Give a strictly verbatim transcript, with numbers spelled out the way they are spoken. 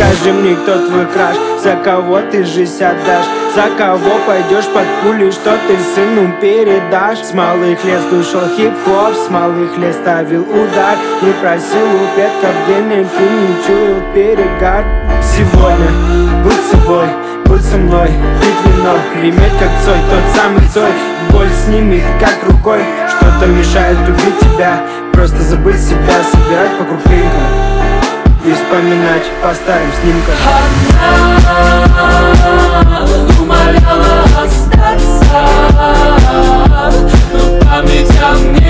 Скажи мне, кто твой краш, за кого ты жизнь отдашь, за кого пойдешь под пули, что ты сыну передашь. С малых лет слушал хип-хоп, с малых лет ставил удар и просил у предков денег и не чуял перегар. Сегодня будь собой, будь со мной, пить вино, греметь как Цой, тот самый Цой. Боль снимет как рукой, что-то мешает любить тебя. Просто забыть себя, собирать по крупинкам и вспоминать по старым снимкам. Она умоляла остаться, но память о мне